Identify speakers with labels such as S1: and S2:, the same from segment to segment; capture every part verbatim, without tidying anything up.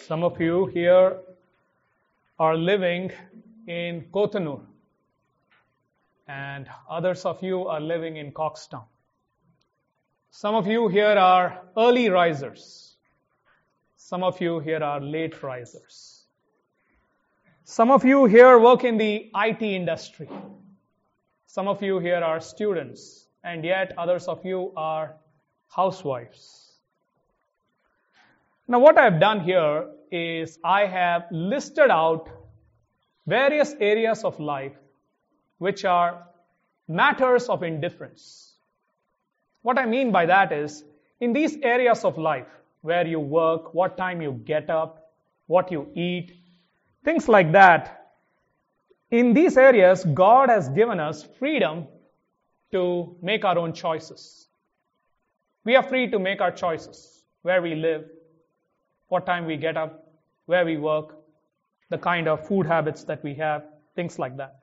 S1: Some of you here are living in Kotanur, and others of you are living in Coxtown. Some of you here are early risers. Some of you here are late risers. Some of you here work in the I T industry. Some of you here are students, and yet others of you are housewives. Now, what I've done here is I have listed out various areas of life which are matters of indifference. What I mean by that is, in these areas of life, where you work, what time you get up, what you eat, things like that, in these areas, God has given us freedom to make our own choices. We are free to make our choices, where we live, what time we get up, where we work, the kind of food habits that we have, things like that.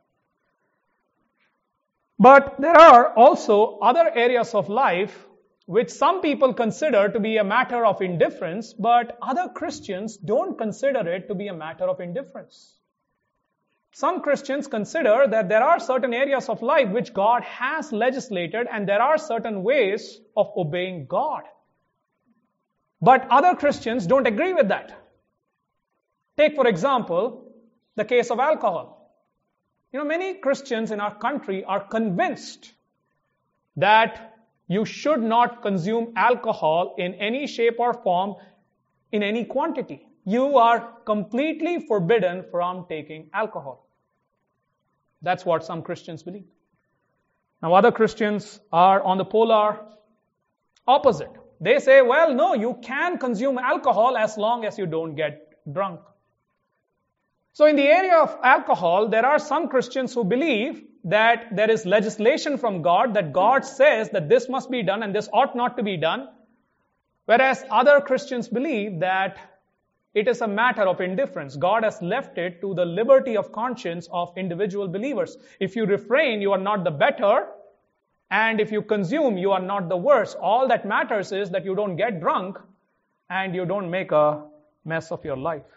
S1: But there are also other areas of life which some people consider to be a matter of indifference, but other Christians don't consider it to be a matter of indifference. Some Christians consider that there are certain areas of life which God has legislated, and there are certain ways of obeying God. But other Christians don't agree with that. Take, for example, the case of alcohol. You know, many Christians in our country are convinced that you should not consume alcohol in any shape or form, in any quantity. You are completely forbidden from taking alcohol. That's what some Christians believe. Now, other Christians are on the polar opposite. They say, well, no, you can consume alcohol as long as you don't get drunk. So in the area of alcohol, there are some Christians who believe that there is legislation from God, that God says that this must be done and this ought not to be done. Whereas other Christians believe that it is a matter of indifference. God has left it to the liberty of conscience of individual believers. If you refrain, you are not the better. And if you consume, you are not the worse. All that matters is that you don't get drunk and you don't make a mess of your life.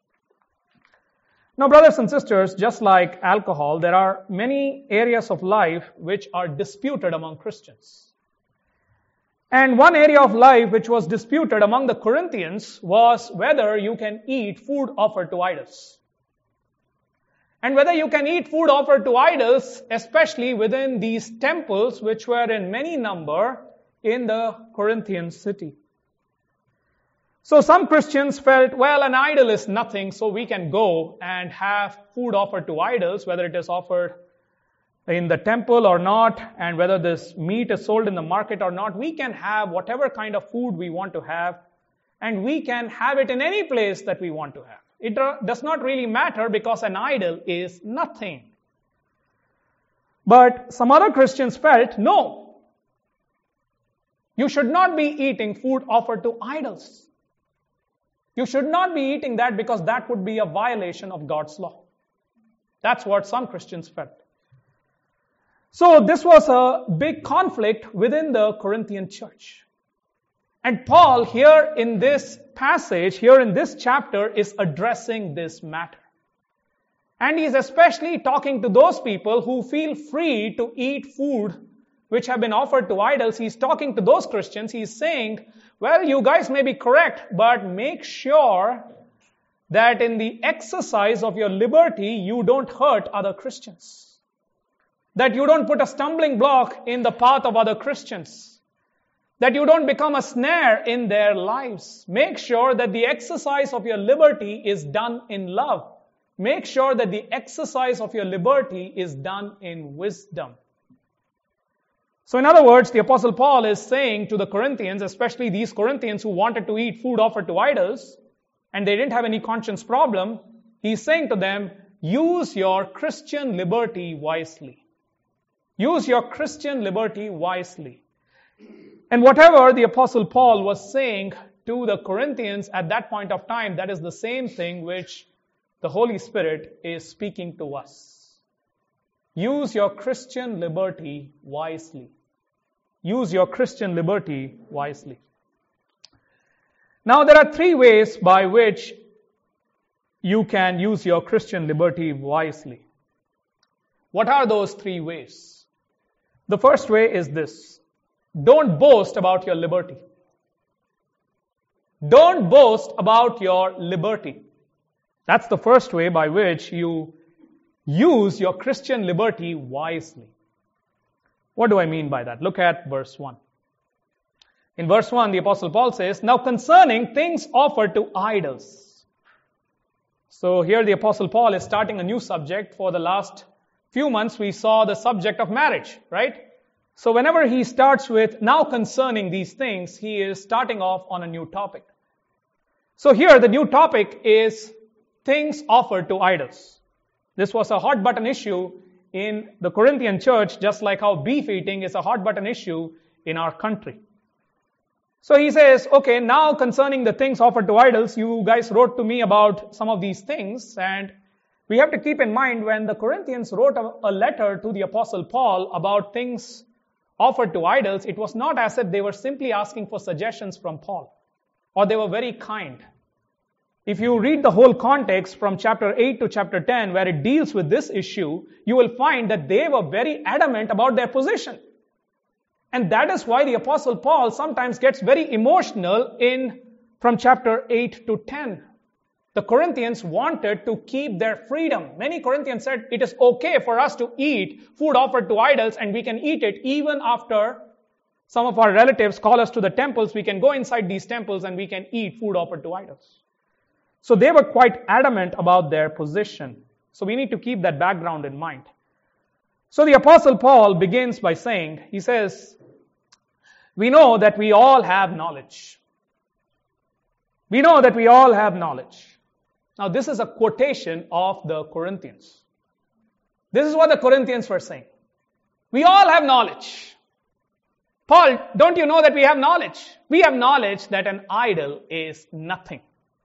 S1: Now, brothers and sisters, just like alcohol, there are many areas of life which are disputed among Christians. And one area of life which was disputed among the Corinthians was whether you can eat food offered to idols. And whether you can eat food offered to idols, especially within these temples which were in many number in the Corinthian city. So some Christians felt, well, an idol is nothing, so we can go and have food offered to idols, whether it is offered in the temple or not, and whether this meat is sold in the market or not. We can have whatever kind of food we want to have, and we can have it in any place that we want to have. It does not really matter because an idol is nothing. But some other Christians felt, no, you should not be eating food offered to idols. You should not be eating that because that would be a violation of God's law. That's what some Christians felt. So this was a big conflict within the Corinthian church. And Paul here in this passage, here in this chapter, is addressing this matter. And he is especially talking to those people who feel free to eat food which have been offered to idols. He's talking to those Christians. He's saying, well, you guys may be correct, but make sure that in the exercise of your liberty, you don't hurt other Christians. That you don't put a stumbling block in the path of other Christians. That you don't become a snare in their lives. Make sure that the exercise of your liberty is done in love. Make sure that the exercise of your liberty is done in wisdom. So in other words, the Apostle Paul is saying to the Corinthians, especially these Corinthians who wanted to eat food offered to idols, and they didn't have any conscience problem, he's saying to them, use your Christian liberty wisely. Use your Christian liberty wisely. And whatever the Apostle Paul was saying to the Corinthians at that point of time, that is the same thing which the Holy Spirit is speaking to us. Use your Christian liberty wisely. Use your Christian liberty wisely. Now, there are three ways by which you can use your Christian liberty wisely. What are those three ways? The first way is this. Don't boast about your liberty. Don't boast about your liberty. That's the first way by which you use your Christian liberty wisely. What do I mean by that? Look at verse one. In verse one, the Apostle Paul says, "Now concerning things offered to idols." So here the Apostle Paul is starting a new subject. For the last few months, we saw the subject of marriage, right? So whenever he starts with "now concerning these things," he is starting off on a new topic. So here the new topic is things offered to idols. This was a hot button issue in the Corinthian church, just like how beef eating is a hot button issue in our country. So he says, okay, now concerning the things offered to idols, you guys wrote to me about some of these things, and we have to keep in mind when the Corinthians wrote a, a letter to the Apostle Paul about things offered to idols, it was not as if they were simply asking for suggestions from Paul, or they were very kind. If you read the whole context from chapter eight to chapter ten, where it deals with this issue, you will find that they were very adamant about their position. And that is why the Apostle Paul sometimes gets very emotional in from chapter eight to ten. The Corinthians wanted to keep their freedom. Many Corinthians said it is okay for us to eat food offered to idols, and we can eat it even after some of our relatives call us to the temples. We can go inside these temples and we can eat food offered to idols. So they were quite adamant about their position. So we need to keep that background in mind. So the Apostle Paul begins by saying, he says, we know that we all have knowledge. We know that we all have knowledge. Now this is a quotation of the Corinthians. This is what the Corinthians were saying. We all have knowledge. Paul, don't you know that we have knowledge? We have knowledge that an idol is nothing.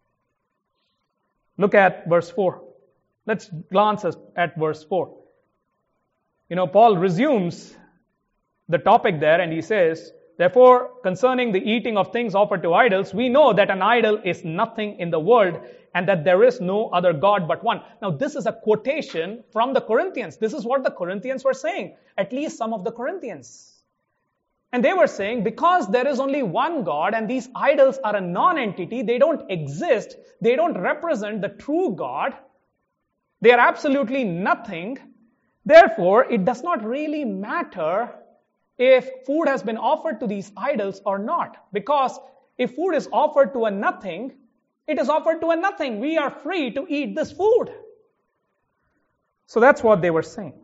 S1: Look at verse four. Let's glance at verse four. You know, Paul resumes the topic there and he says, therefore, concerning the eating of things offered to idols, we know that an idol is nothing in the world and that there is no other God but one. Now, this is a quotation from the Corinthians. This is what the Corinthians were saying, at least some of the Corinthians. And they were saying, because there is only one God and these idols are a non-entity, they don't exist, they don't represent the true God, they are absolutely nothing, therefore, it does not really matter if food has been offered to these idols or not. Because if food is offered to a nothing, it is offered to a nothing. We are free to eat this food. So that's what they were saying.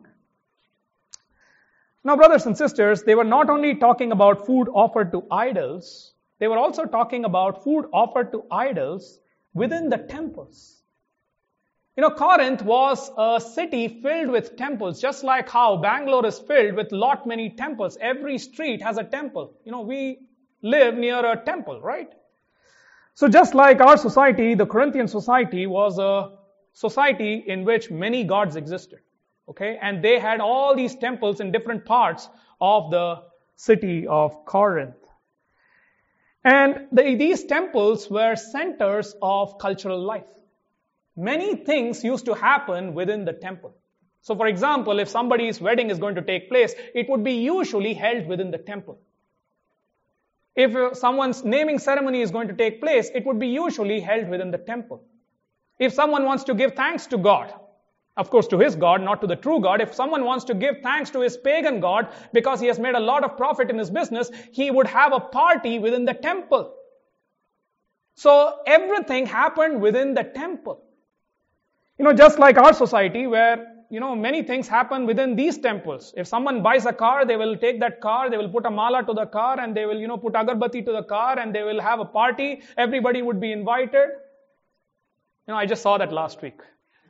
S1: Now, brothers and sisters, they were not only talking about food offered to idols, they were also talking about food offered to idols within the temples. You know, Corinth was a city filled with temples, just like how Bangalore is filled with lot many temples. Every street has a temple. You know, we live near a temple, right? So just like our society, the Corinthian society was a society in which many gods existed. Okay, and they had all these temples in different parts of the city of Corinth. And the, these temples were centers of cultural life. Many things used to happen within the temple. So for example, if somebody's wedding is going to take place, it would be usually held within the temple. If someone's naming ceremony is going to take place, it would be usually held within the temple. If someone wants to give thanks to God, of course, to his God, not to the true God. If someone wants to give thanks to his pagan God because he has made a lot of profit in his business, he would have a party within the temple. So everything happened within the temple. You know, just like our society where, you know, many things happen within these temples. If someone buys a car, they will take that car, they will put a mala to the car and they will, you know, put agarbatti to the car and they will have a party. Everybody would be invited. You know, I just saw that last week.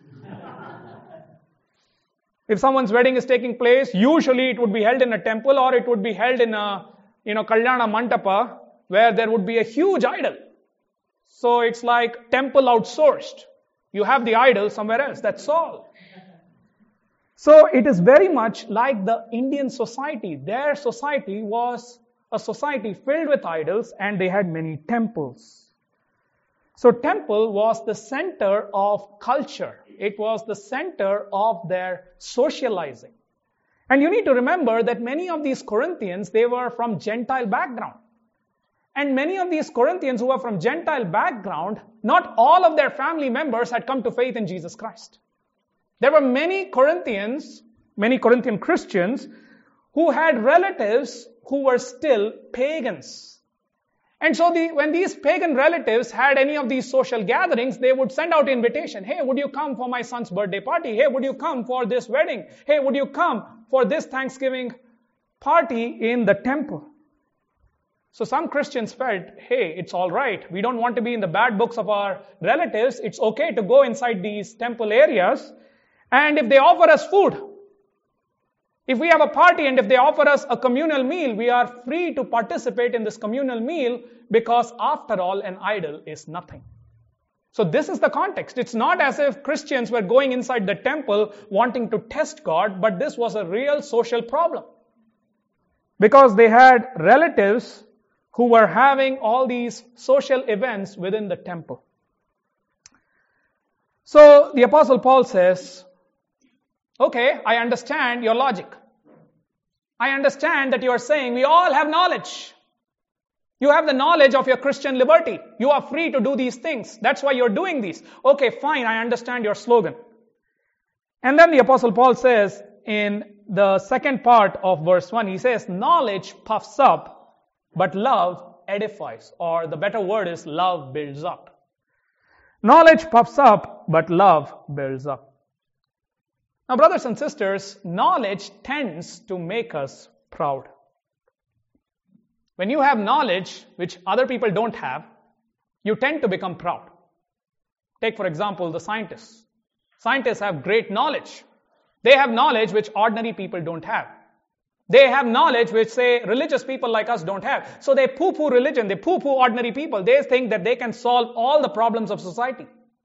S1: If someone's wedding is taking place, usually it would be held in a temple or it would be held in a, you know, Kalyana Mandapa, where there would be a huge idol. So it's like temple outsourced. You have the idol somewhere else, that's all. So it is very much like the Indian society. Their society was a society filled with idols and they had many temples. So temple was the center of culture. It was the center of their socializing. And you need to remember that many of these Corinthians, they were from Gentile background. And many of these Corinthians who were from Gentile background, not all of their family members had come to faith in Jesus Christ. There were many Corinthians, many Corinthian Christians, who had relatives who were still pagans. And so the, when these pagan relatives had any of these social gatherings, they would send out invitation. Hey, would you come for my son's birthday party? Hey, would you come for this wedding? Hey, would you come for this Thanksgiving party in the temple? So some Christians felt, hey, it's all right. We don't want to be in the bad books of our relatives. It's okay to go inside these temple areas. And if they offer us food, if we have a party and if they offer us a communal meal, we are free to participate in this communal meal because after all, an idol is nothing. So this is the context. It's not as if Christians were going inside the temple wanting to test God, but this was a real social problem. Because they had relatives who were having all these social events within the temple. So the Apostle Paul says, okay, I understand your logic. I understand that you are saying we all have knowledge. You have the knowledge of your Christian liberty. You are free to do these things. That's why you're doing these. Okay, fine, I understand your slogan. And then the Apostle Paul says in the second part of verse one, he says, knowledge puffs up, but love edifies. Or the better word is love builds up. Knowledge puffs up, but love builds up. Now, brothers and sisters, knowledge tends to make us proud. When you have knowledge which other people don't have, you tend to become proud. Take, for example, the scientists. Scientists have great knowledge. They have knowledge which ordinary people don't have. They have knowledge which, say, religious people like us don't have. So they poo-poo religion, they poo-poo ordinary people. They think that they can solve all the problems of society.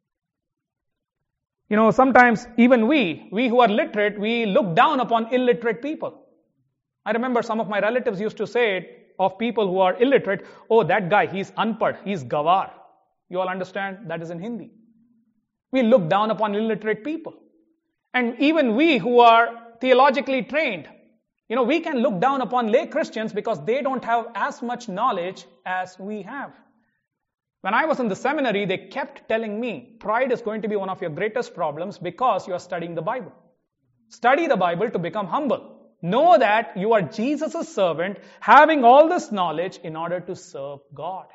S1: You know, sometimes even we, we who are literate, we look down upon illiterate people. I remember some of my relatives used to say it of people who are illiterate, oh, that guy, he's unpad, he's gawar. You all understand? That is in Hindi. We look down upon illiterate people. And even we who are theologically trained, you know, we can look down upon lay Christians because they don't have as much knowledge as we have. When I was in the seminary, they kept telling me, pride is going to be one of your greatest problems because you are studying the Bible. Study the Bible to become humble. Know that you are Jesus' servant, having all this knowledge in order to serve God.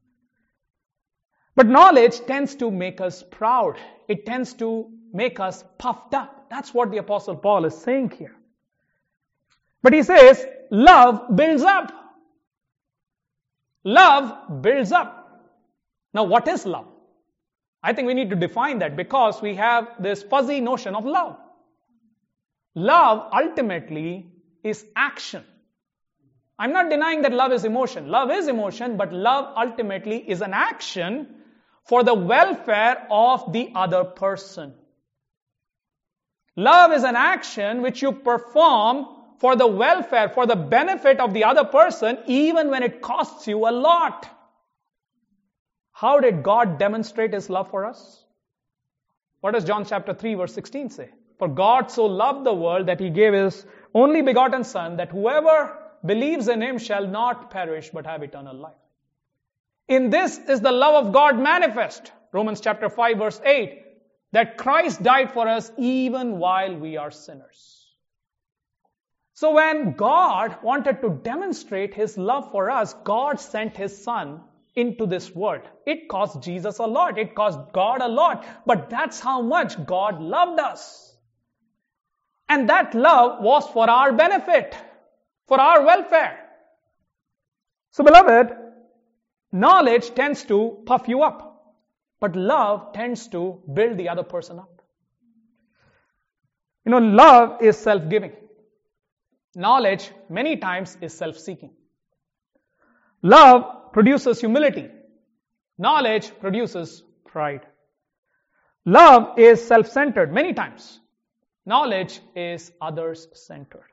S1: But knowledge tends to make us proud. It tends to make us puffed up. That's what the Apostle Paul is saying here. But he says, love builds up. Love builds up. Now, what is love? I think we need to define that because we have this fuzzy notion of love. Love ultimately is action. I'm not denying that love is emotion. Love is emotion, but love ultimately is an action for the welfare of the other person. Love is an action which you perform for the welfare, for the benefit of the other person, even when it costs you a lot. How did God demonstrate His love for us? What does John chapter three verse sixteen say? For God so loved the world that He gave His only begotten Son, that whoever believes in Him shall not perish but have eternal life. In this is the love of God manifest. Romans chapter five verse eight. That Christ died for us even while we are sinners. So when God wanted to demonstrate His love for us, God sent His Son into this world. It cost Jesus a lot. It cost God a lot. But that's how much God loved us. And that love was for our benefit, for our welfare. So beloved, knowledge tends to puff you up, but love tends to build the other person up. You know, love is self-giving. Knowledge many times is self-seeking. Love produces humility. Knowledge produces pride. Love is self-centered many times. Knowledge is others-centered.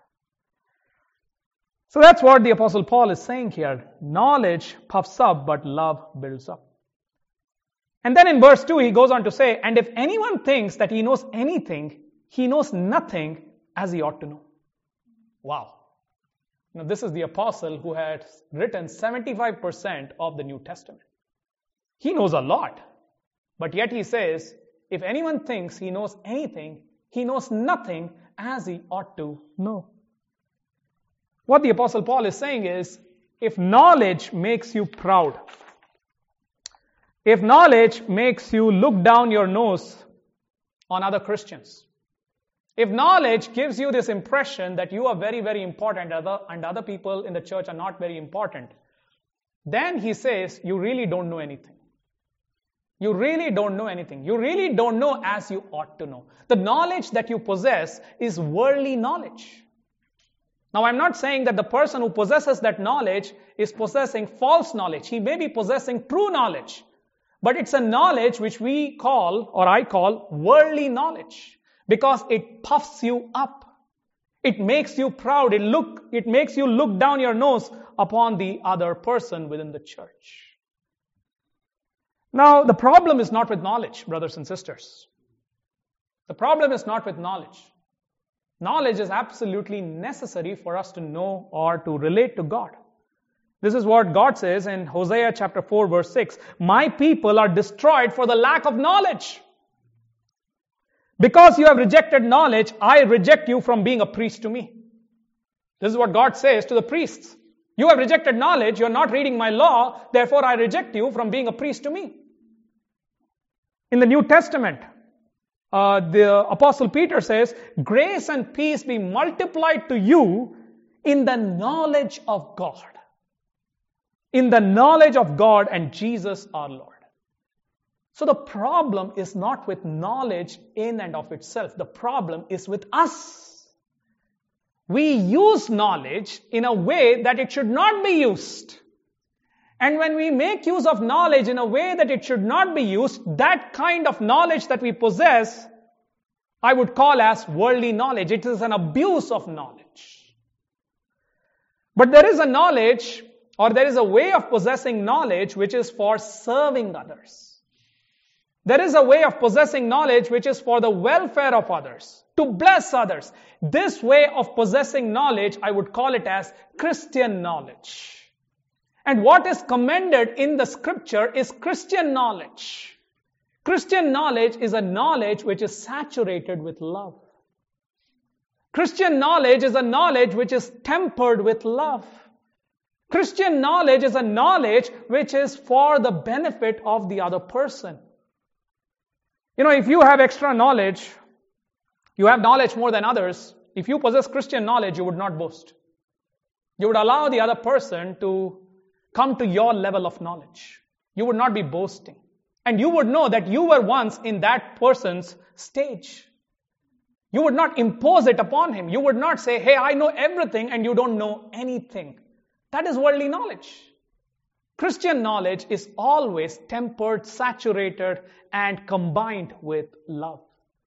S1: So that's what the Apostle Paul is saying here. Knowledge puffs up, but love builds up. And then in verse two, he goes on to say, and if anyone thinks that he knows anything, he knows nothing as he ought to know. Wow. Now, this is the apostle who had written seventy-five percent of the New Testament. He knows a lot. But yet he says, if anyone thinks he knows anything, he knows nothing as he ought to know. What the apostle Paul is saying is, if knowledge makes you proud, if knowledge makes you look down your nose on other Christians, if knowledge gives you this impression that you are very, very important and other, and other people in the church are not very important, then he says, you really don't know anything. You really don't know anything. You really don't know as you ought to know. The knowledge that you possess is worldly knowledge. Now, I'm not saying that the person who possesses that knowledge is possessing false knowledge. He may be possessing true knowledge. But it's a knowledge which we call, or I call, worldly knowledge. Because it puffs you up. It makes you proud. It, look, it makes you look down your nose upon the other person within the church. Now, the problem is not with knowledge, brothers and sisters. The problem is not with knowledge. Knowledge is absolutely necessary for us to know or to relate to God. This is what God says in Hosea chapter four, verse six. My people are destroyed for the lack of knowledge. Because you have rejected knowledge, I reject you from being a priest to me. This is what God says to the priests. You have rejected knowledge, you are not reading my law, therefore I reject you from being a priest to me. In the New Testament, uh, the Apostle Peter says, grace and peace be multiplied to you in the knowledge of God. In the knowledge of God and Jesus our Lord. So the problem is not with knowledge in and of itself. The problem is with us. We use knowledge in a way that it should not be used. And when we make use of knowledge in a way that it should not be used, that kind of knowledge that we possess, I would call as worldly knowledge. It is an abuse of knowledge. But there is a knowledge, or there is a way of possessing knowledge which is for serving others. There is a way of possessing knowledge which is for the welfare of others, to bless others. This way of possessing knowledge, I would call it as Christian knowledge. And what is commended in the scripture is Christian knowledge. Christian knowledge is a knowledge which is saturated with love. Christian knowledge is a knowledge which is tempered with love. Christian knowledge is a knowledge which is for the benefit of the other person. You know, if you have extra knowledge, you have knowledge more than others, if you possess Christian knowledge, you would not boast. You would allow the other person to come to your level of knowledge. You would not be boasting. And you would know that you were once in that person's stage. You would not impose it upon him. You would not say, hey, I know everything and you don't know anything. That is worldly knowledge. Christian knowledge is always tempered, saturated, and combined with love.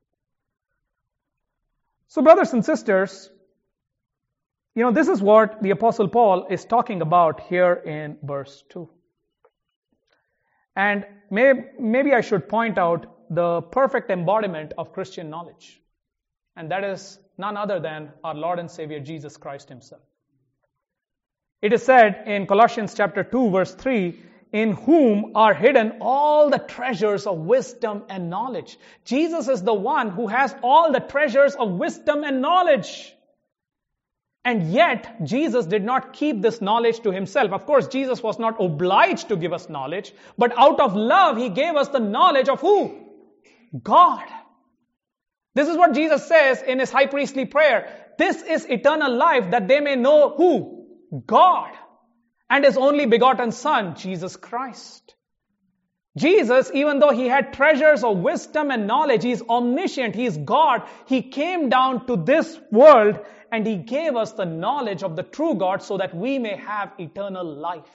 S1: So, brothers and sisters, you know, this is what the Apostle Paul is talking about here in verse two. And may, maybe I should point out the perfect embodiment of Christian knowledge. And that is none other than our Lord and Savior Jesus Christ himself. It is said in Colossians chapter two, verse three, in whom are hidden all the treasures of wisdom and knowledge. Jesus is the one who has all the treasures of wisdom and knowledge. And yet, Jesus did not keep this knowledge to himself. Of course, Jesus was not obliged to give us knowledge, but out of love, he gave us the knowledge of who? God. This is what Jesus says in his high priestly prayer. This is eternal life, that they may know who? God. And his only begotten Son, Jesus Christ. Jesus, even though he had treasures of wisdom and knowledge, he is omniscient, he is God. He came down to this world and he gave us the knowledge of the true God so that we may have eternal life.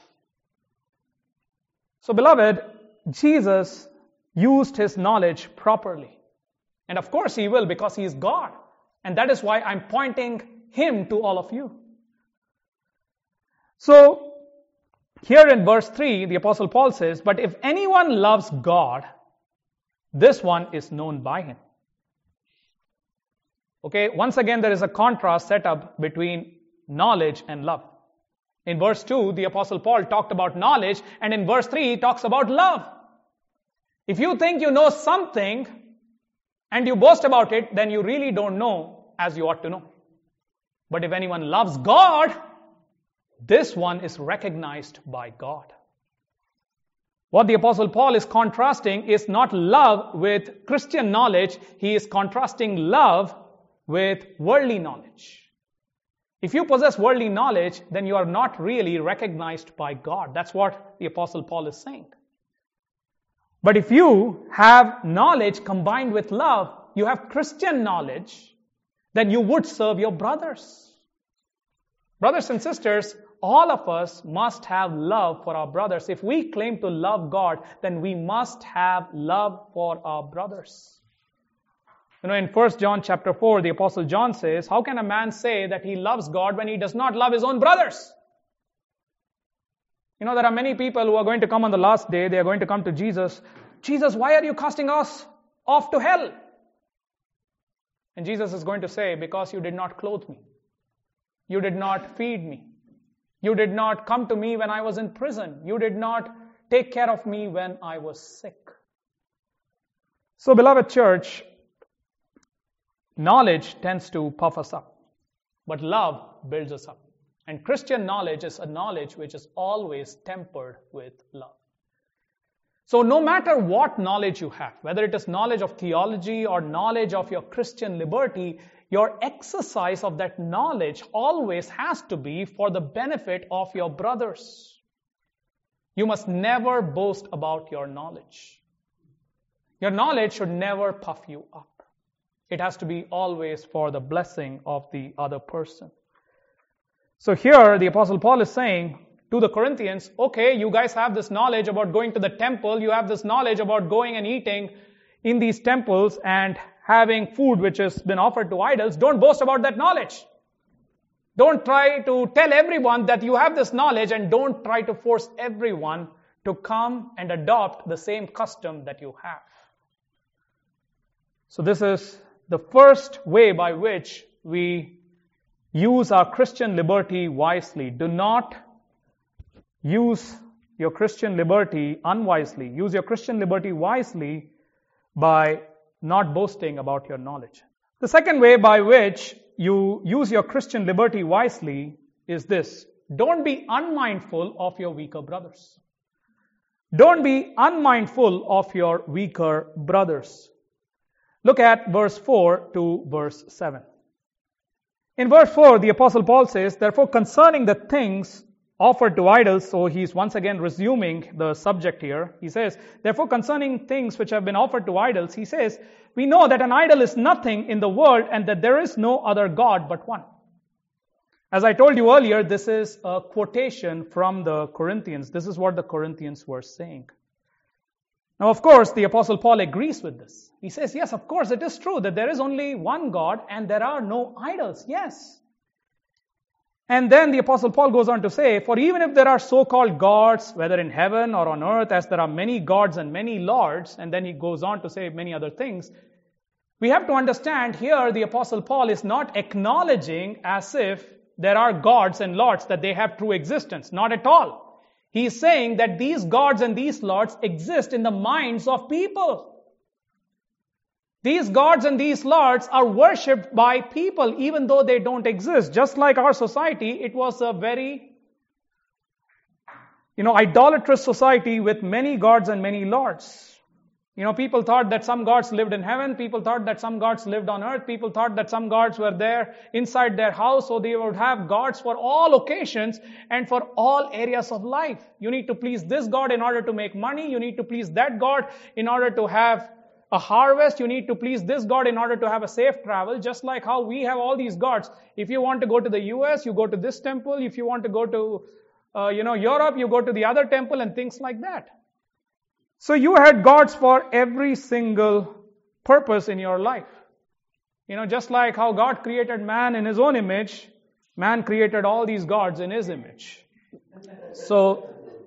S1: So, beloved, Jesus used his knowledge properly. And of course he will, because he is God. And that is why I'm pointing him to all of you. So, Here in verse three, the Apostle Paul says, but if anyone loves God, this one is known by him. Okay, once again, there is a contrast set up between knowledge and love. In verse two, the Apostle Paul talked about knowledge, and in verse three, he talks about love. If you think you know something and you boast about it, then you really don't know as you ought to know. But if anyone loves God, this one is recognized by God. What the Apostle Paul is contrasting is not love with Christian knowledge. He is contrasting love with worldly knowledge. If you possess worldly knowledge, then you are not really recognized by God. That's what the Apostle Paul is saying. But if you have knowledge combined with love, you have Christian knowledge, then you would serve your brothers. Brothers and sisters, all of us must have love for our brothers. If we claim to love God, then we must have love for our brothers. You know, in First John chapter four, the Apostle John says, how can a man say that he loves God when he does not love his own brothers? You know, there are many people who are going to come on the last day. They are going to come to Jesus. Jesus, why are you casting us off to hell? And Jesus is going to say, because you did not clothe me. You did not feed me. You did not come to me when I was in prison. You did not take care of me when I was sick. So, beloved church, knowledge tends to puff us up, but love builds us up. And Christian knowledge is a knowledge which is always tempered with love. So no matter what knowledge you have, whether it is knowledge of theology or knowledge of your Christian liberty, your exercise of that knowledge always has to be for the benefit of your brothers. You must never boast about your knowledge. Your knowledge should never puff you up. It has to be always for the blessing of the other person. So here the Apostle Paul is saying to the Corinthians, okay, you guys have this knowledge about going to the temple. You have this knowledge about going and eating in these temples and having food which has been offered to idols. Don't boast about that knowledge. Don't try to tell everyone that you have this knowledge, and don't try to force everyone to come and adopt the same custom that you have. So this is the first way by which we use our Christian liberty wisely. Do not use your Christian liberty unwisely. Use your Christian liberty wisely by not boasting about your knowledge. The second way by which you use your Christian liberty wisely is this. Don't be unmindful of your weaker brothers. Don't be unmindful of your weaker brothers. Look at verse four to verse seven. In verse four, the Apostle Paul says, therefore concerning the things offered to idols, so he's once again resuming the subject here. He says, therefore concerning things which have been offered to idols, he says, we know that an idol is nothing in the world and that there is no other God but one. As I told you earlier, this is a quotation from the Corinthians. This is what the Corinthians were saying. Now, of course, the Apostle Paul agrees with this. He says, yes, of course, it is true that there is only one God and there are no idols. Yes. And then the Apostle Paul goes on to say, for even if there are so-called gods, whether in heaven or on earth, as there are many gods and many lords, and then he goes on to say many other things, we have to understand here the Apostle Paul is not acknowledging as if there are gods and lords, that they have true existence. Not at all. He is saying that these gods and these lords exist in the minds of people. These gods and these lords are worshipped by people even though they don't exist. Just like our society, it was a very, you know, idolatrous society with many gods and many lords. You know, people thought that some gods lived in heaven. People thought that some gods lived on earth. People thought that some gods were there inside their house. So they would have gods for all occasions and for all areas of life. You need to please this God in order to make money. You need to please that God in order to have a harvest. You need to please this God in order to have a safe travel. Just like how we have all these gods. If you want to go to the U S, you go to this temple. If you want to go to, uh, you know, Europe, you go to the other temple and things like that. So you had gods for every single purpose in your life. You know, just like how God created man in His own image, man created all these gods in His image. So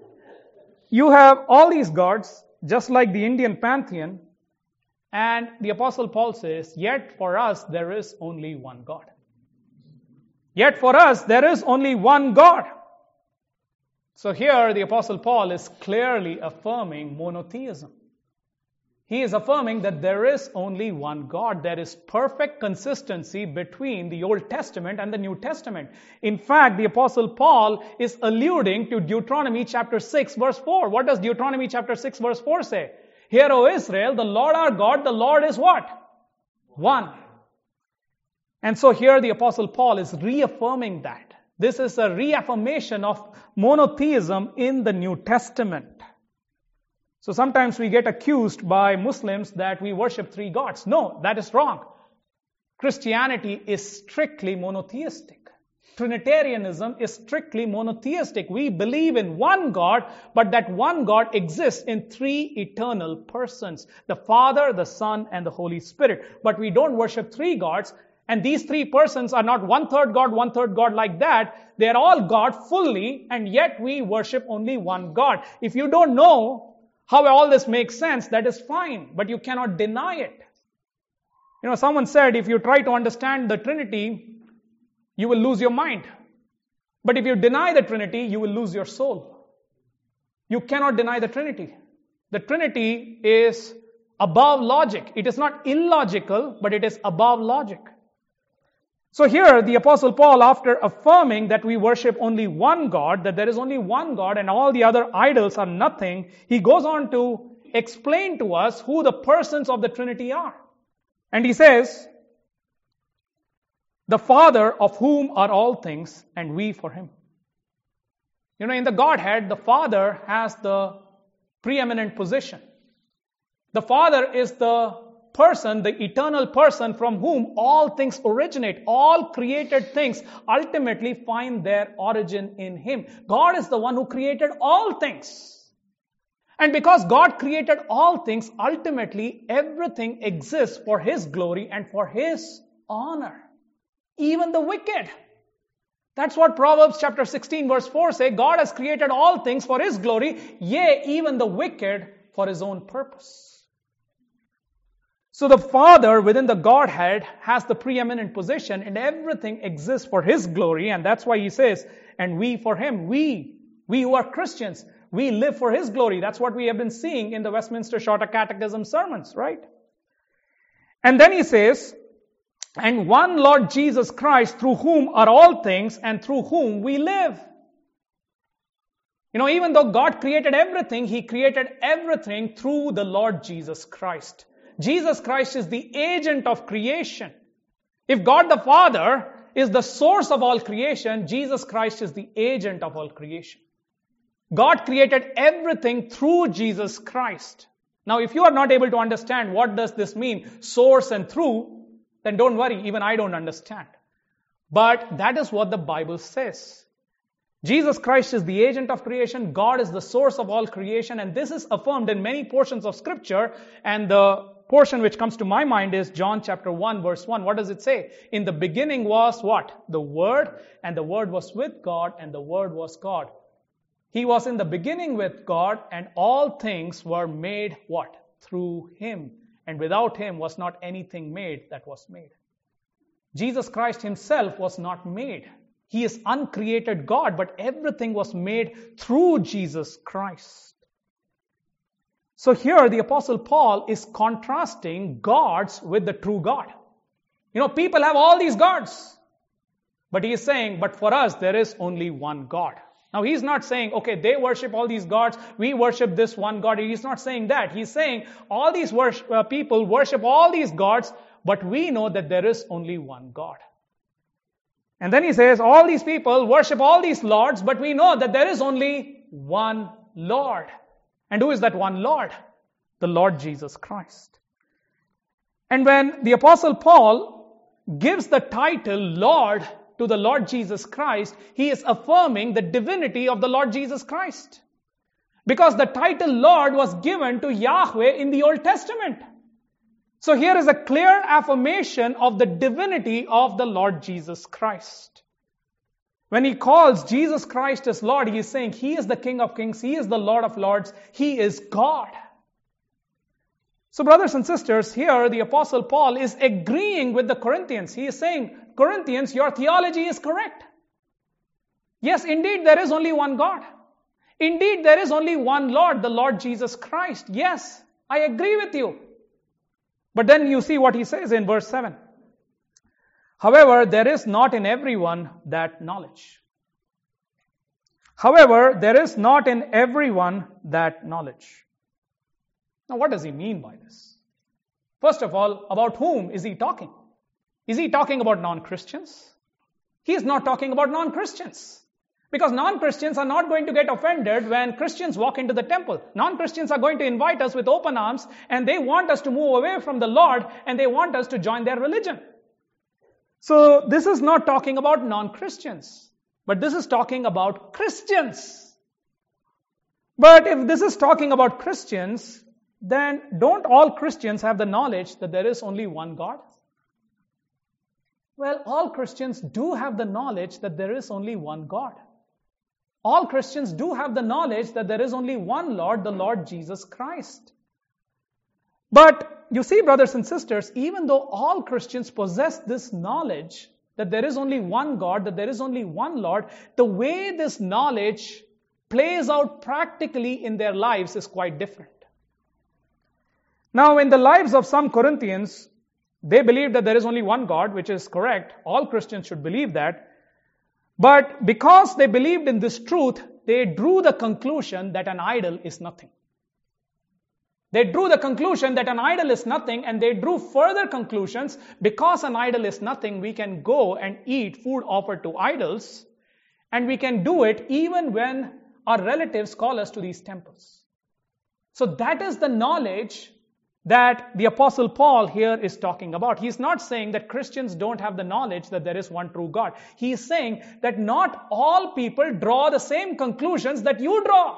S1: you have all these gods, just like the Indian pantheon, and the Apostle Paul says, yet for us there is only one God. Yet for us there is only one God. So here the Apostle Paul is clearly affirming monotheism. He is affirming that there is only one God. There is perfect consistency between the Old Testament and the New Testament. In fact, the Apostle Paul is alluding to Deuteronomy chapter six verse four. What does Deuteronomy chapter six verse four say? Hear, O Israel, the Lord our God, the Lord is what? One. And so here the Apostle Paul is reaffirming that. This is a reaffirmation of monotheism in the New Testament. So sometimes we get accused by Muslims that we worship three gods. No, that is wrong. Christianity is strictly monotheistic. Trinitarianism is strictly monotheistic. We believe in one God, but that one God exists in three eternal persons, the Father, the Son, and the Holy Spirit. But we don't worship three gods, and these three persons are not one-third God, one-third God like that. They are all God fully, and yet we worship only one God. If you don't know how all this makes sense, that is fine, but you cannot deny it. You know, someone said if you try to understand the Trinity, you will lose your mind. But if you deny the Trinity, you will lose your soul. You cannot deny the Trinity. The Trinity is above logic. It is not illogical, but it is above logic. So here, the Apostle Paul, after affirming that we worship only one God, that there is only one God and all the other idols are nothing, he goes on to explain to us who the persons of the Trinity are. And he says, the Father of whom are all things, and we for him. You know, in the Godhead, the Father has the preeminent position. The Father is the person, the eternal person from whom all things originate. All created things ultimately find their origin in him. God is the one who created all things. And because God created all things, ultimately everything exists for his glory and for his honor. Even the wicked. That's what Proverbs chapter sixteen verse four says. God has created all things for his glory, yea, even the wicked for his own purpose. So the Father within the Godhead has the preeminent position and everything exists for his glory, and that's why he says, and we for him. We, we who are Christians, we live for his glory. That's what we have been seeing in the Westminster Shorter Catechism sermons, right? And then he says, and one Lord Jesus Christ, through whom are all things and through whom we live. You know, even though God created everything, he created everything through the Lord Jesus Christ. Jesus Christ is the agent of creation. If God the Father is the source of all creation, Jesus Christ is the agent of all creation. God created everything through Jesus Christ. Now, if you are not able to understand what does this mean, source and through, then don't worry, even I don't understand. But that is what the Bible says. Jesus Christ is the agent of creation. God is the source of all creation. And this is affirmed in many portions of Scripture. And the portion which comes to my mind is John chapter one verse one. What does it say? In the beginning was what? The Word, and the Word was with God, and the Word was God. He was in the beginning with God, and all things were made what? Through him. And without him was not anything made that was made. Jesus Christ himself was not made. He is uncreated God, but everything was made through Jesus Christ. So here the Apostle Paul is contrasting gods with the true God. You know, people have all these gods. But he is saying, but for us there is only one God. Now he's not saying, okay, they worship all these gods, we worship this one God. He's not saying that. He's saying all these worship, uh, people worship all these gods, but we know that there is only one God. And then he says, all these people worship all these lords, but we know that there is only one Lord. And who is that one Lord? The Lord Jesus Christ. And when the Apostle Paul gives the title Lord to the Lord Jesus Christ, he is affirming the divinity of the Lord Jesus Christ. Because the title Lord was given to Yahweh in the Old Testament. So here is a clear affirmation of the divinity of the Lord Jesus Christ. When he calls Jesus Christ as Lord, he is saying he is the King of Kings, he is the Lord of Lords, he is God. So brothers and sisters, here the Apostle Paul is agreeing with the Corinthians. He is saying, Corinthians, your theology is correct. Yes, indeed, there is only one God. Indeed, there is only one Lord, the Lord Jesus Christ. Yes, I agree with you. But then you see what he says in verse seven. However, there is not in everyone that knowledge. However, there is not in everyone that knowledge. Now, what does he mean by this? First of all, about whom is he talking? Is he talking about non-Christians? He is not talking about non-Christians. Because non-Christians are not going to get offended when Christians walk into the temple. Non-Christians are going to invite us with open arms, and they want us to move away from the Lord, and they want us to join their religion. So this is not talking about non-Christians, but this is talking about Christians. But if this is talking about Christians, then don't all Christians have the knowledge that there is only one God? Well, all Christians do have the knowledge that there is only one God. All Christians do have the knowledge that there is only one Lord, the Lord Jesus Christ. But you see, brothers and sisters, even though all Christians possess this knowledge that there is only one God, that there is only one Lord, the way this knowledge plays out practically in their lives is quite different. Now, in the lives of some Corinthians, they believe that there is only one God, which is correct. All Christians should believe that. But because they believed in this truth, they drew the conclusion that an idol is nothing. They drew the conclusion that an idol is nothing, and they drew further conclusions. Because an idol is nothing, we can go and eat food offered to idols, and we can do it even when our relatives call us to these temples. So that is the knowledge that the Apostle Paul here is talking about. He is not saying that Christians don't have the knowledge that there is one true God. He is saying that not all people draw the same conclusions that you draw.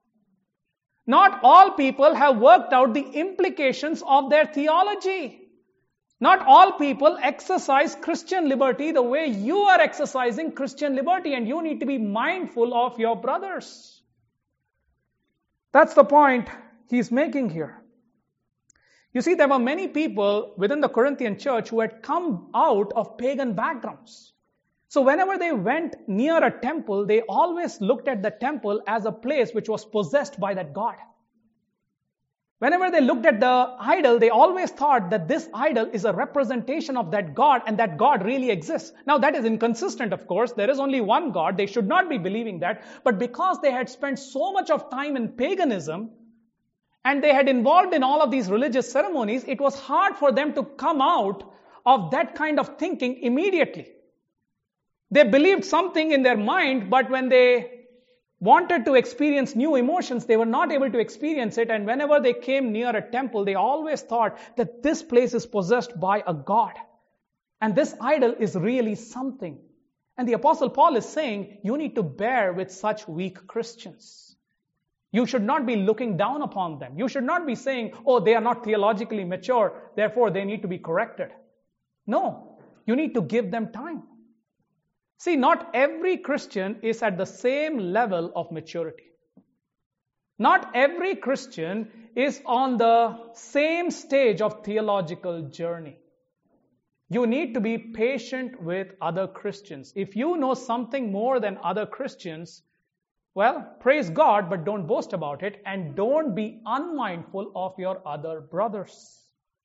S1: Not all people have worked out the implications of their theology. Not all people exercise Christian liberty the way you are exercising Christian liberty, and you need to be mindful of your brothers. That's the point he's making here. You see, there were many people within the Corinthian church who had come out of pagan backgrounds. So whenever they went near a temple, they always looked at the temple as a place which was possessed by that god. Whenever they looked at the idol, they always thought that this idol is a representation of that God, and that God really exists. Now that is inconsistent, of course. There is only one God. They should not be believing that. But because they had spent so much of time in paganism, and they had involved in all of these religious ceremonies, it was hard for them to come out of that kind of thinking immediately. They believed something in their mind, but when they wanted to experience new emotions, they were not able to experience it. And whenever they came near a temple, they always thought that this place is possessed by a god. And this idol is really something. And the Apostle Paul is saying, you need to bear with such weak Christians. You should not be looking down upon them. You should not be saying, oh, they are not theologically mature, therefore they need to be corrected. No, you need to give them time. See, not every Christian is at the same level of maturity. Not every Christian is on the same stage of theological journey. You need to be patient with other Christians. If you know something more than other Christians, well, praise God, but don't boast about it, and don't be unmindful of your other brothers.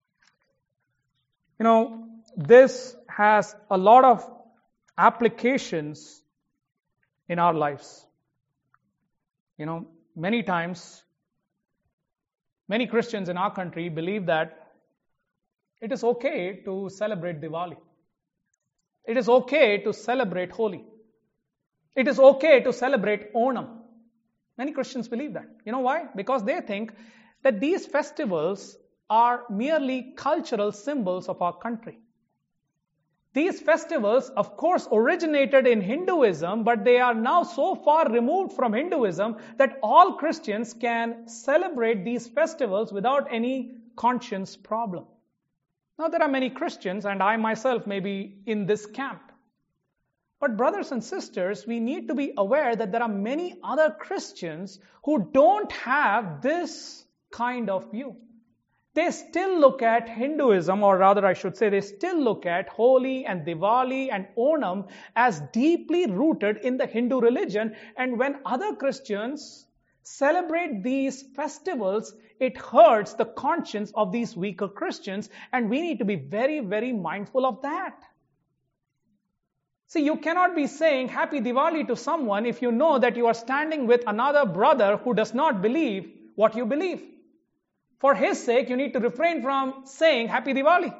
S1: You know, this has a lot of applications in our lives. You know, many times, many Christians in our country believe that it is okay to celebrate Diwali. It is okay to celebrate Holi. It is okay to celebrate Onam. Many Christians believe that. You know why? Because they think that these festivals are merely cultural symbols of our country. These festivals, of course, originated in Hinduism, but they are now so far removed from Hinduism that all Christians can celebrate these festivals without any conscience problem. Now, there are many Christians, and I myself may be in this camp. But brothers and sisters, we need to be aware that there are many other Christians who don't have this kind of view. They still look at Hinduism, or rather I should say they still look at Holi and Diwali and Onam as deeply rooted in the Hindu religion. And when other Christians celebrate these festivals, it hurts the conscience of these weaker Christians, and we need to be very, very mindful of that. See, you cannot be saying Happy Diwali to someone if you know that you are standing with another brother who does not believe what you believe. For his sake, you need to refrain from saying Happy Diwali.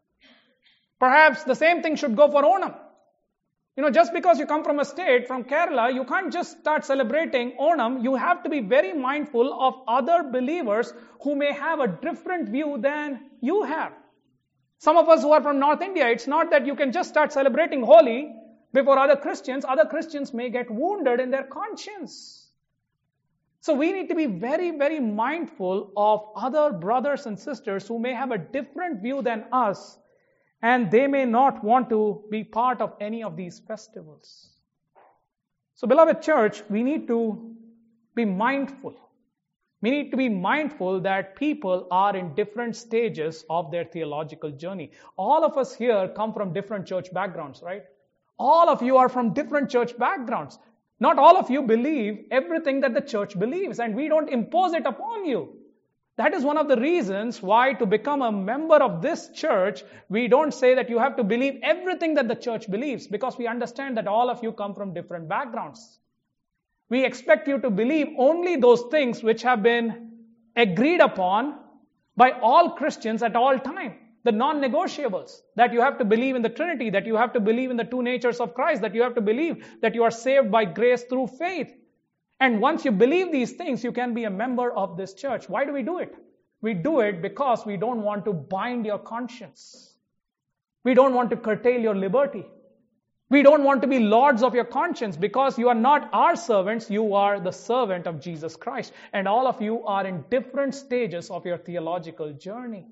S1: Perhaps the same thing should go for Onam. You know, just because you come from a state, from Kerala, you can't just start celebrating Onam. You have to be very mindful of other believers who may have a different view than you have. Some of us who are from North India, it's not that you can just start celebrating Holi before other Christians. Other Christians may get wounded in their conscience. So we need to be very, very mindful of other brothers and sisters who may have a different view than us, and they may not want to be part of any of these festivals. So, beloved church, we need to be mindful. We need to be mindful that people are in different stages of their theological journey. All of us here come from different church backgrounds, right? All of you are from different church backgrounds. Not all of you believe everything that the church believes, and we don't impose it upon you. That is one of the reasons why to become a member of this church, we don't say that you have to believe everything that the church believes, because we understand that all of you come from different backgrounds. We expect you to believe only those things which have been agreed upon by all Christians at all time. The non-negotiables, that you have to believe in the Trinity, that you have to believe in the two natures of Christ, that you have to believe that you are saved by grace through faith. And once you believe these things, you can be a member of this church. Why do we do it? We do it because we don't want to bind your conscience. We don't want to curtail your liberty. We don't want to be lords of your conscience, because you are not our servants, you are the servant of Jesus Christ. And all of you are in different stages of your theological journey.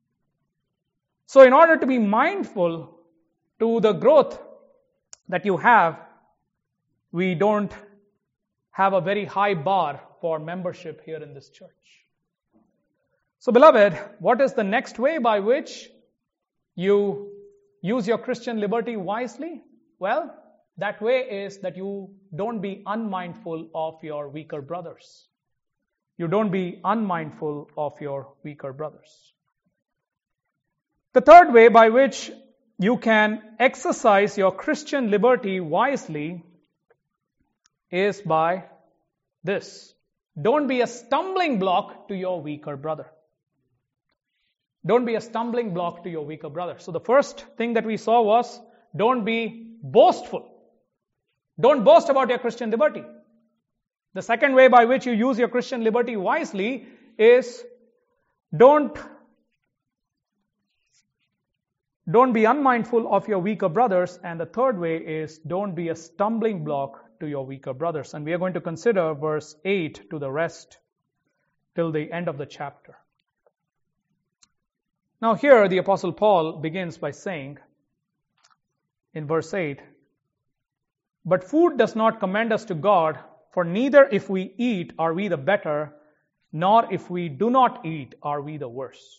S1: So in order to be mindful to the growth that you have, we don't have a very high bar for membership here in this church. So beloved, what is the next way by which you use your Christian liberty wisely? Well, that way is that you don't be unmindful of your weaker brothers. You don't be unmindful of your weaker brothers. The third way by which you can exercise your Christian liberty wisely is by this. Don't be a stumbling block to your weaker brother. Don't be a stumbling block to your weaker brother. So the first thing that we saw was, don't be boastful. Don't boast about your Christian liberty. The second way by which you use your Christian liberty wisely is, don't Don't be unmindful of your weaker brothers. And the third way is, don't be a stumbling block to your weaker brothers. And we are going to consider verse eight to the rest till the end of the chapter. Now here the Apostle Paul begins by saying in verse eight, "But food does not commend us to God, for neither if we eat are we the better, nor if we do not eat are we the worse."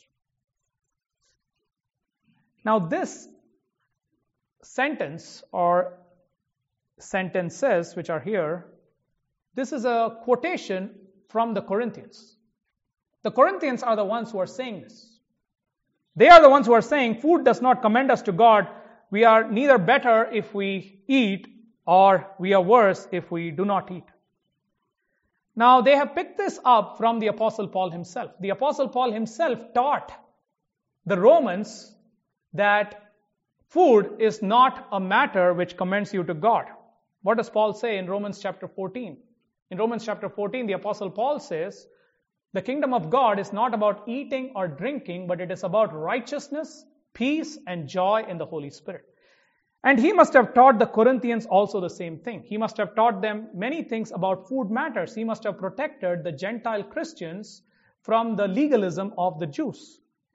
S1: Now this sentence or sentences which are here, this is a quotation from the Corinthians. The Corinthians are the ones who are saying this. They are the ones who are saying food does not commend us to God. We are neither better if we eat, or we are worse if we do not eat. Now they have picked this up from the Apostle Paul himself. The Apostle Paul himself taught the Romans that food is not a matter which commends you to God. What does Paul say in Romans chapter fourteen? In Romans chapter fourteen, the Apostle Paul says, the kingdom of God is not about eating or drinking, but it is about righteousness, peace, and joy in the Holy Spirit. And he must have taught the Corinthians also the same thing. He must have taught them many things about food matters. He must have protected the Gentile Christians from the legalism of the Jews.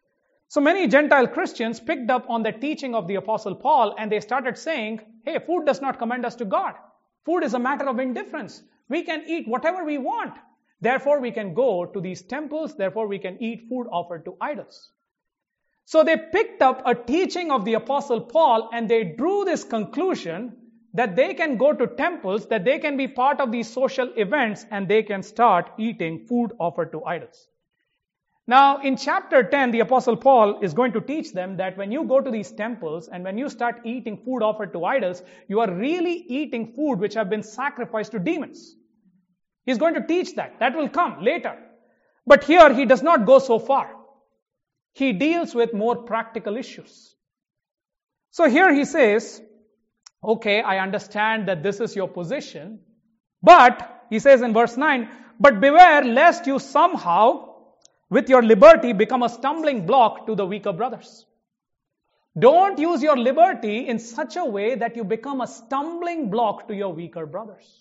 S1: So many Gentile Christians picked up on the teaching of the Apostle Paul and they started saying, hey, food does not commend us to God. Food is a matter of indifference. We can eat whatever we want. Therefore, we can go to these temples. Therefore, we can eat food offered to idols. So they picked up a teaching of the Apostle Paul and they drew this conclusion that they can go to temples, that they can be part of these social events, and they can start eating food offered to idols. Now, in chapter ten, the Apostle Paul is going to teach them that when you go to these temples and when you start eating food offered to idols, you are really eating food which have been sacrificed to demons. He's going to teach that. That will come later. But here, he does not go so far. He deals with more practical issues. So here he says, okay, I understand that this is your position, but, he says in verse nine, but beware lest you somehow, with your liberty, become a stumbling block to the weaker brothers. Don't use your liberty in such a way that you become a stumbling block to your weaker brothers.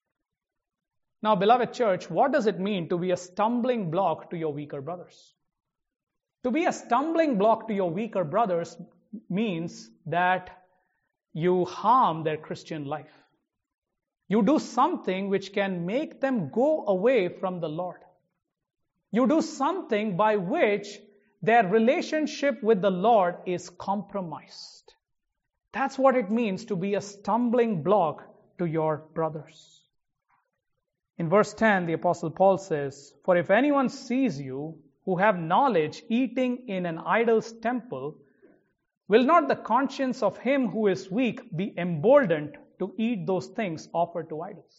S1: Now, beloved church, what does it mean to be a stumbling block to your weaker brothers? To be a stumbling block to your weaker brothers means that you harm their Christian life. You do something which can make them go away from the Lord. You do something by which their relationship with the Lord is compromised. That's what it means to be a stumbling block to your brothers. In verse ten, the Apostle Paul says, for if anyone sees you who have knowledge eating in an idol's temple, will not the conscience of him who is weak be emboldened to eat those things offered to idols?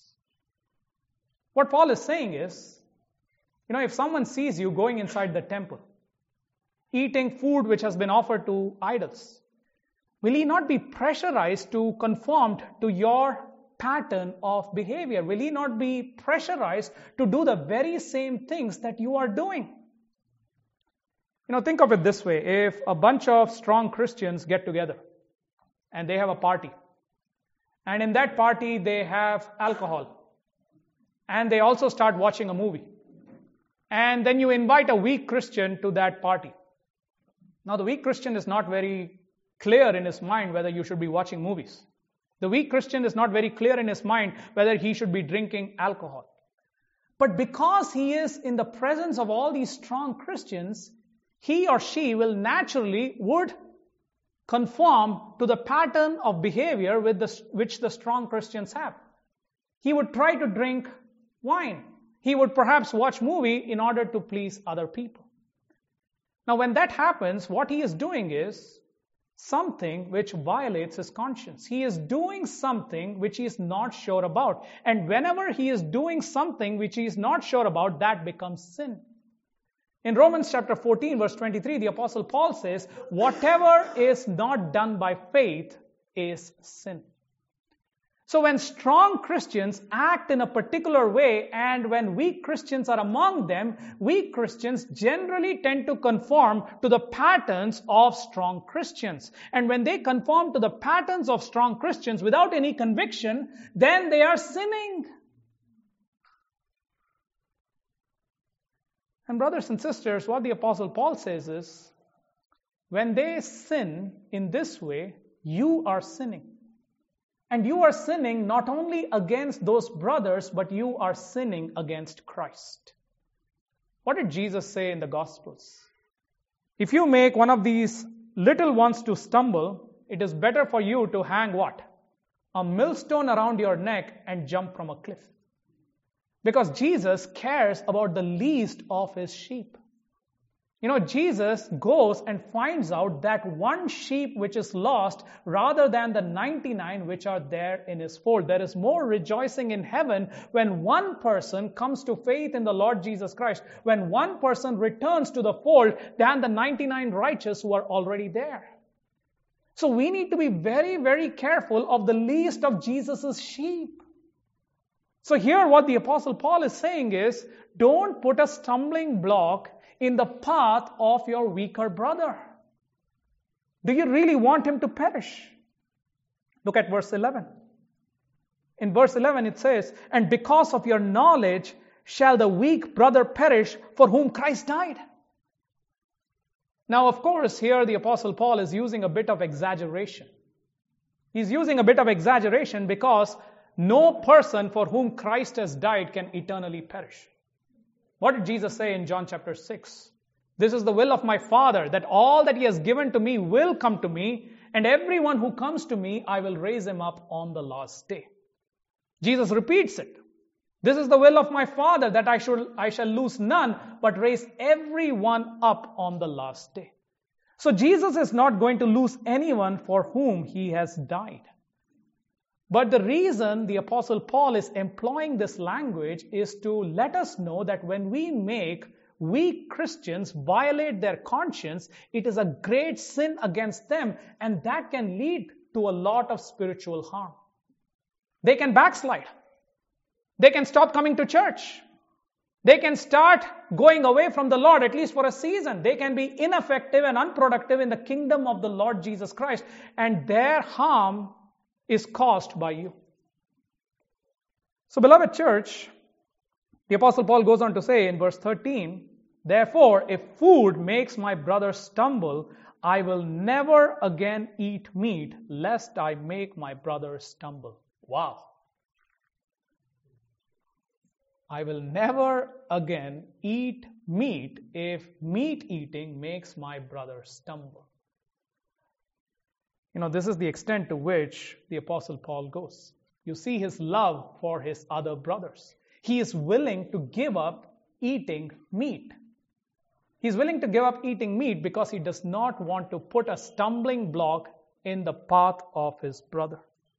S1: What Paul is saying is, you know, if someone sees you going inside the temple, eating food which has been offered to idols, will he not be pressurized to conform to your pattern of behavior? Will he not be pressurized to do the very same things that you are doing? You know, think of it this way. If a bunch of strong Christians get together and they have a party, and in that party they have alcohol, and they also start watching a movie, and then you invite a weak Christian to that party. Now, the weak Christian is not very clear in his mind whether you should be watching movies. The weak Christian is not very clear in his mind whether he should be drinking alcohol. But because he is in the presence of all these strong Christians, he or she will naturally would conform to the pattern of behavior with the, which the strong Christians have. He would try to drink wine. He would perhaps watch movie in order to please other people. Now, when that happens, what he is doing is something which violates his conscience. He is doing something which he is not sure about. And whenever he is doing something which he is not sure about, that becomes sin. In Romans chapter fourteen, verse twenty-three, the Apostle Paul says, whatever is not done by faith is sin. So when strong Christians act in a particular way and when weak Christians are among them, weak Christians generally tend to conform to the patterns of strong Christians. And when they conform to the patterns of strong Christians without any conviction, then they are sinning. And brothers and sisters, what the Apostle Paul says is, when they sin in this way, you are sinning. And you are sinning not only against those brothers, but you are sinning against Christ. What did Jesus say in the Gospels? If you make one of these little ones to stumble, it is better for you to hang what? A millstone around your neck and jump from a cliff. Because Jesus cares about the least of his sheep. You know, Jesus goes and finds out that one sheep which is lost rather than the ninety-nine which are there in his fold. There is more rejoicing in heaven when one person comes to faith in the Lord Jesus Christ, when one person returns to the fold than the ninety-nine righteous who are already there. So we need to be very, very careful of the least of Jesus' sheep. So here what the Apostle Paul is saying is, don't put a stumbling block in the path of your weaker brother. Do you really want him to perish? Look at verse eleven. In verse eleven it says, and because of your knowledge shall the weak brother perish for whom Christ died. Now, of course, here the Apostle Paul is using a bit of exaggeration. He's using a bit of exaggeration because no person for whom Christ has died can eternally perish. What did Jesus say in John chapter six? This is the will of my Father, that all that He has given to me will come to me, and everyone who comes to me, I will raise him up on the last day. Jesus repeats it. This is the will of my Father, that I should I shall lose none, but raise everyone up on the last day. So Jesus is not going to lose anyone for whom He has died. But the reason the Apostle Paul is employing this language is to let us know that when we make we Christians violate their conscience, it is a great sin against them, and that can lead to a lot of spiritual harm. They can backslide. They can stop coming to church. They can start going away from the Lord, at least for a season. They can be ineffective and unproductive in the kingdom of the Lord Jesus Christ, and their harm is caused by you. So, beloved church, the Apostle Paul goes on to say in verse thirteen, therefore, if food makes my brother stumble, I will never again eat meat, lest I make my brother stumble. Wow. I will never again eat meat if meat eating makes my brother stumble. You know, this is the extent to which the Apostle Paul goes. You see his love for his other brothers. He is willing to give up eating meat. He's willing to give up eating meat because he does not want to put a stumbling block in the path of his brother.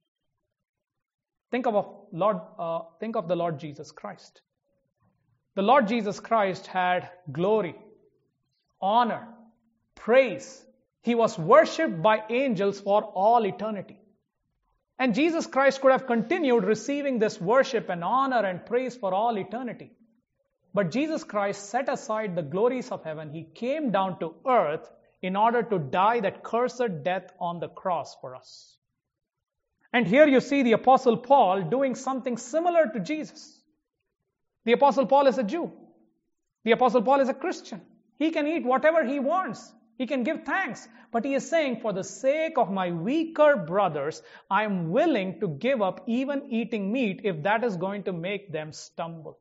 S1: Think of, Lord, uh, think of the Lord Jesus Christ. The Lord Jesus Christ had glory, honor, praise. He was worshipped by angels for all eternity. And Jesus Christ could have continued receiving this worship and honor and praise for all eternity. But Jesus Christ set aside the glories of heaven. He came down to earth in order to die that cursed death on the cross for us. And here you see the Apostle Paul doing something similar to Jesus. The Apostle Paul is a Jew. The Apostle Paul is a Christian. He can eat whatever he wants. He can give thanks. But he is saying, for the sake of my weaker brothers, I am willing to give up even eating meat if that is going to make them stumble.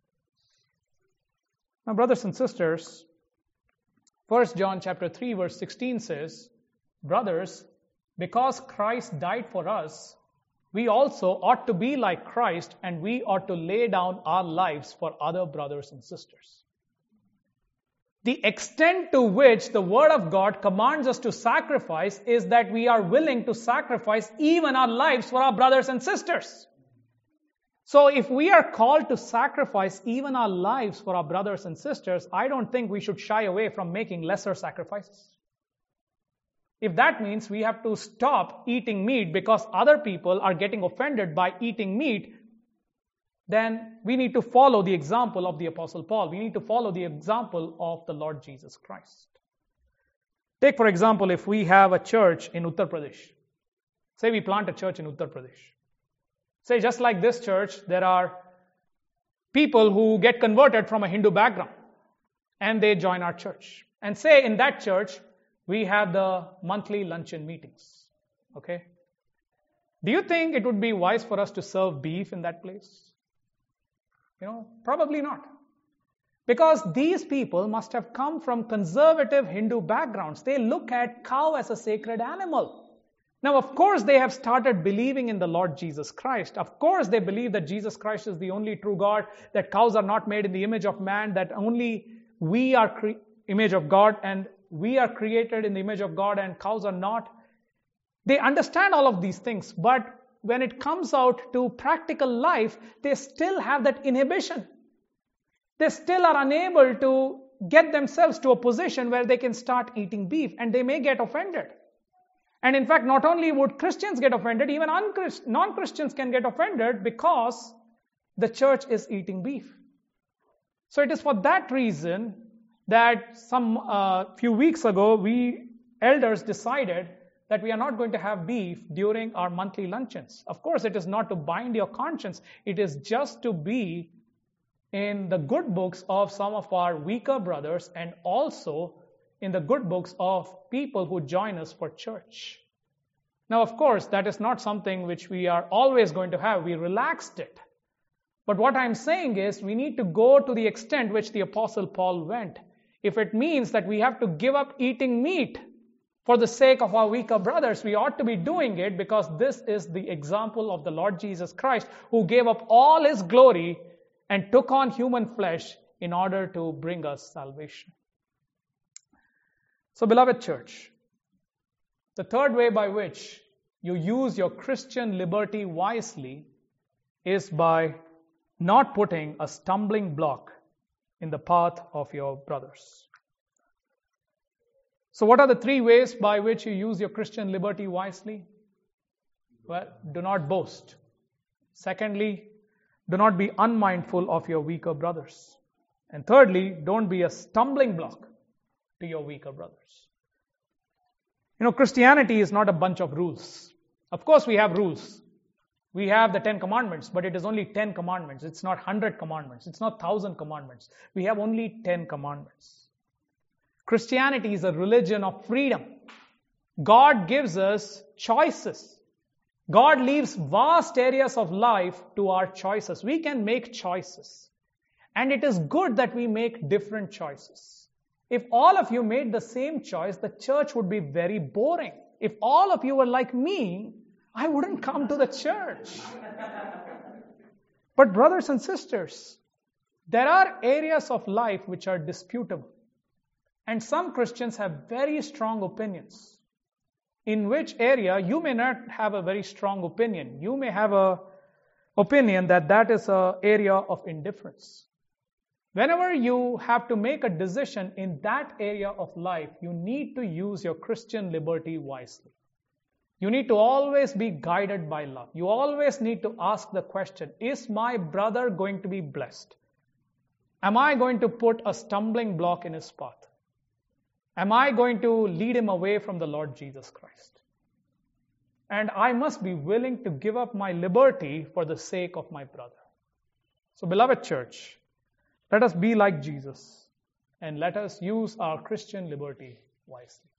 S1: Now, brothers and sisters, First John chapter three verse sixteen says, brothers, because Christ died for us, we also ought to be like Christ, and we ought to lay down our lives for other brothers and sisters. The extent to which the Word of God commands us to sacrifice is that we are willing to sacrifice even our lives for our brothers and sisters. So if we are called to sacrifice even our lives for our brothers and sisters, I don't think we should shy away from making lesser sacrifices. If that means we have to stop eating meat because other people are getting offended by eating meat, then we need to follow the example of the Apostle Paul. We need to follow the example of the Lord Jesus Christ. Take, for example, if we have a church in Uttar Pradesh. Say we plant a church in Uttar Pradesh. Say just like this church, there are people who get converted from a Hindu background and they join our church. And say in that church, we have the monthly luncheon meetings. Okay? Do you think it would be wise for us to serve beef in that place? You know, probably not. Because these people must have come from conservative Hindu backgrounds. They look at cow as a sacred animal. Now, of course, they have started believing in the Lord Jesus Christ. Of course, they believe that Jesus Christ is the only true God, that cows are not made in the image of man, that only we are cre- image of God, and we are created in the image of God and cows are not. They understand all of these things, but when it comes out to practical life, they still have that inhibition. They still are unable to get themselves to a position where they can start eating beef, and they may get offended. And in fact, not only would Christians get offended, even non-Christians can get offended because the church is eating beef. So it is for that reason that some uh, few weeks ago, we elders decided that we are not going to have beef during our monthly luncheons. Of course, it is not to bind your conscience. It is just to be in the good books of some of our weaker brothers and also in the good books of people who join us for church. Now, of course, that is not something which we are always going to have. We relaxed it. But what I'm saying is we need to go to the extent which the Apostle Paul went. If it means that we have to give up eating meat for the sake of our weaker brothers, we ought to be doing it, because this is the example of the Lord Jesus Christ, who gave up all His glory and took on human flesh in order to bring us salvation. So, beloved church, the third way by which you use your Christian liberty wisely is by not putting a stumbling block in the path of your brothers. So what are the three ways by which you use your Christian liberty wisely? Well, do not boast. Secondly, do not be unmindful of your weaker brothers. And thirdly, don't be a stumbling block to your weaker brothers. You know, Christianity is not a bunch of rules. Of course, we have rules. We have the Ten Commandments, but it is only ten commandments. It's not hundred commandments. It's not thousand commandments. We have only ten commandments. Christianity is a religion of freedom. God gives us choices. God leaves vast areas of life to our choices. We can make choices. And it is good that we make different choices. If all of you made the same choice, the church would be very boring. If all of you were like me, I wouldn't come to the church. But brothers and sisters, there are areas of life which are disputable. And some Christians have very strong opinions. In which area you may not have a very strong opinion. You may have a opinion that that is an area of indifference. Whenever you have to make a decision in that area of life, you need to use your Christian liberty wisely. You need to always be guided by love. You always need to ask the question, is my brother going to be blessed? Am I going to put a stumbling block in his path? Am I going to lead him away from the Lord Jesus Christ? And I must be willing to give up my liberty for the sake of my brother. So, beloved church, let us be like Jesus and let us use our Christian liberty wisely.